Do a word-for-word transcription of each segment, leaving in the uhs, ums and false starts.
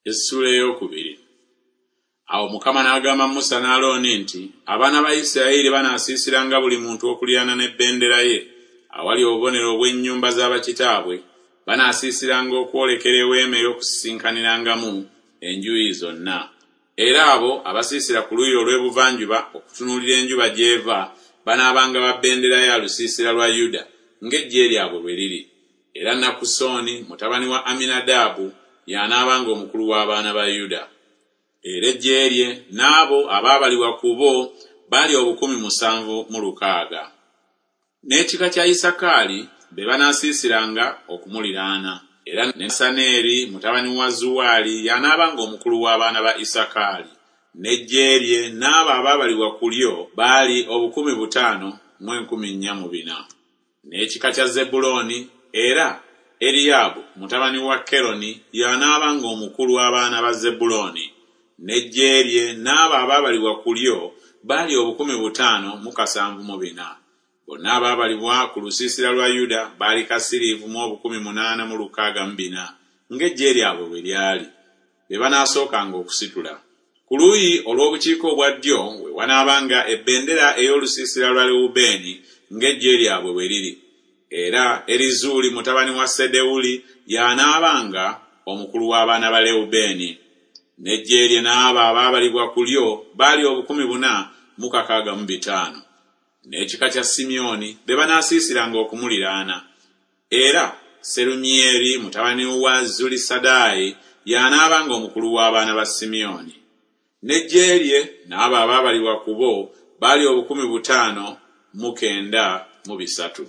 Essula ey'okubiri. Awo Mukama n'agamba Musa ne Alooni nti, abaana ba Isirayiri banaasiisiranga buli muntu okuliraana n'ebbendera ye, awali obubonero obw'ennyumba z'abakitaabwe, banaasiisiranga okwolekera eweema ey'okusisinkaniramu enjuuyi zonna. Era abo abasiisira ku luuyi olw'ebuvanjuba okutunuulira enjuba gy'eva banaabanga ba bbendera ya lusiisira lwa Yuda ng'eggye lyabwe bwe liri. Era Nakusoni mutabani wa Aminadaabu y'anaabanga omukulu w'abaana ba Yuda. Era eggye lye n'abo abaabalibwa ku bo baali obukumi musanvu mu lukaaga. N'ekika kya Isakaali be banaasiisiranga okumuliraana. Era Nesaneeri mutabani wa Zuwaali y'anaabanga omukulu w'abaana ba Isakaali. N'eggye lye n'abo abaabalibwa ku lyo baali obukumi butaano mu enkumi nnya mu bina. N'ekika kya Zebbulooni, era Eriyaabu mutabani wa Keroni y'anaabanga omukulu w'abaana ba Zebbulooni. N'eggye lye n'abo abaabalibwa ku lyo baali obukumi butaano mu kasanvu mu bina. Bonna abaabalibwa ku lusiisira lwa Yuda baali kasiriivu mu obukumi munaana mu lukaaga mu bina, ng'eggye lyabwe bwe lyali, be banaasookanga okusitula. Ku luuyi olw'obukiika obwa ddyo we wanaabanga ebbendera ey'olusiisira lwa Lewubeeni ng'eggye lyabwe bwe liri. Era Erizuuli mutabani wa Sedewuli y'anaabanga omukulu w'abaana ba Lewubeeni. N'eggye lye n'abo abaabalibwa ku lyo baali obukumi buna mu kakaaga mu bitaano. N'ekika kya Simyoni be banaasiisiranga okumuliraana. Era Serumyeri mutabani wa Zulisadaayi y'anaabanga omukulu w'abaana ba Simyoni. N'eggye lye n'abo abaabalibwa ku bo baali obukumi butaano mu kenda mu bisatu.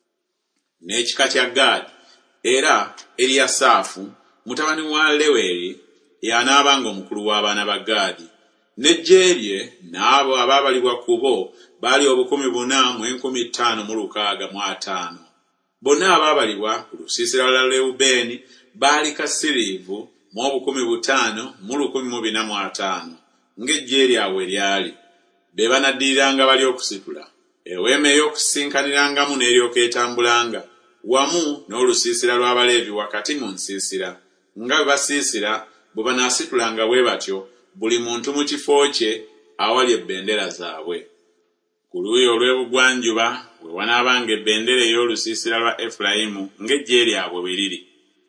N'ekika kya Gaadi, era Eriyasaafu mutabani wa Leweri y'anaabanga omukulu w'abaana ba Gaadi. N'eggye lye n'abo abaabalibwa ku bo baali obukumi buna mu enkumi ttaano mu lukaaga mu ataano. Bonna abaabalibwa ku lusiisira lwa Lewubeeni baali kasiriivu mu obukumi butaano mu lukumi mu bina mu ataano, ng'eggye lyabwe lyali. Be banaddiriranga bali okusitula. Eweema ey'okusinkanirangamu n'eryoka etambulanga, wamu n'olusiisira lw'Abaleevi wakati mu nsiisira. Nga bwe basiisira bwe banaasitulanga bwe batyo, buli muntu mu kifo kye awali ebbendera zaabwe. Ku luuyi olw'ebugwanjuba we wanaabanga ebbendera ey'olusiisira lwa Efulayimu ng'eggye lyabwe bwe liri.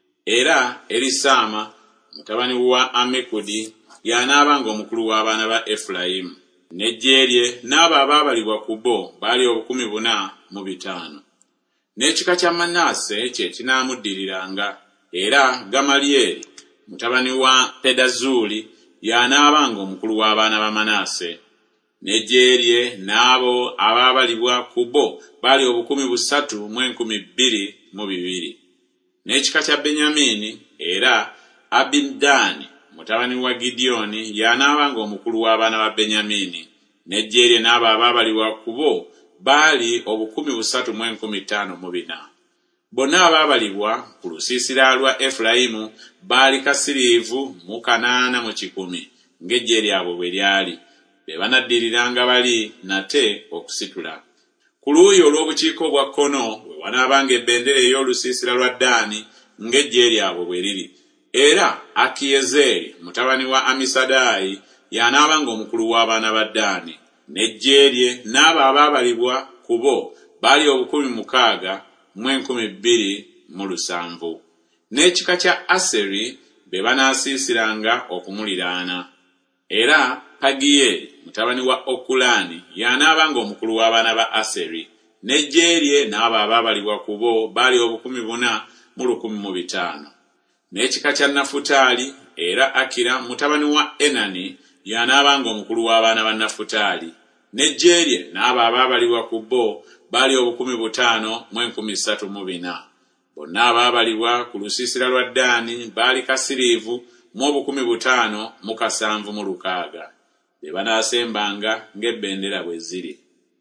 Era Erisaama mutabani wa Amikudi y'anaabanga omukulu w'abaana ba Efulayimu. N'eggye lye n'abo abaabalibwa ku bo baali obukumi buna mu bitaano. N'ekika kya Manaase kye kinaamuddiriranga, era Gamalyeri mutabani wa Pedazuuli y'anaabanga omukulu w'abaana ba Manaase. N'eggye lye n'abo abaabalibwa ku bo baali obukumi busatu mu enkumi bbiri mu bibiri. N'ekika kya Benyamini, era Abidaani mutabani wa Gidyoni y'anaabanga omukulu w'abaana ba Benyamini. N'eggye lye n'abo abaabalibwa ku bo baali obukumi busatu mu enkumi ttaano mu bina. Bonna abaabalibwa ku lusiisira lwa Efulayimu baali kasiriivu mu kanaana mu kikumi, ng'eggye lyabwe bwe lyali. Be banaddiriranga bali nate okusitula. Ku luuyi olw'obukiika obwa kkono we wanaabanga ebbendera ey'olusiisira lwa Ddaani ng'eggye lyabwe bwe liri. Era Akiyezeeri mutabani wa Amisadaayi y'anaabanga omukulu w'abaana ba Ddaani. N'eggye lye n'abo abaabalibwa ku bo baali obukumi mukaaga mu enkumi bbiri mu lusanvu. N'ekika kya Aseri be banaasiisiranga okumuliraana. Era Pagiyeri mutabani wa Okulaani y'anaabanga omukulu w'abaana ba Aseri. N'eggye lye n'abo abaabalibwa ku bo baali obukumi buna mu lukumi mu bitaano. N'ekika kya Nafutaali, era Akira mutabani wa Enani y'anaabanga omukulu w'abaana ba Nafutaali. N'eggye lye n'abo abaabalibwa ku bo baali obukumi butaano mu enkumi ssatu mu bina. Bonna abaabalibwa ku lusiisira lwa Ddaani baali kasiriivu mu obukumi butaano mu kasanvu mu lukaaga. Be banaasembanga ng'ebbendera bwe ziri.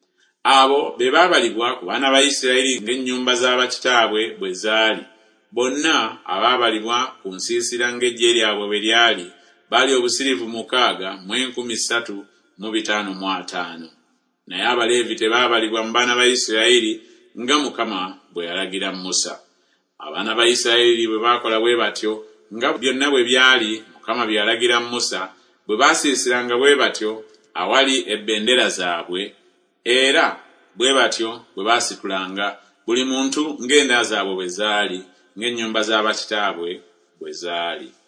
Abo be baabalibwa ku baana ba Isirayiri ng'ennyumba z'abakitaabwe bwe zaali. Bonna abaabalibwa ku nsiisira ng'eggye lyabwe bwe lyali baali obusiriivu mukaaga mu enkumi ssatu mu bitaano mu ataano. Naye Abaleevi tebaabalibwa mu baana ba Isirayiri nga Mukama bwe yalagira Musa. Abaana ba Isirayiri bwe baakola bwe batyo nga byonna bwe byali, Mukama bye yalagira Musa bwe baasiisiranga bwe batyo awali ebbendera zaabwe, era bwe batyo bwe baasitulanga buli muntu ng'enda zaabwe bwe zaali, ng'ennyumba z'abakitaabwe bwe zaali.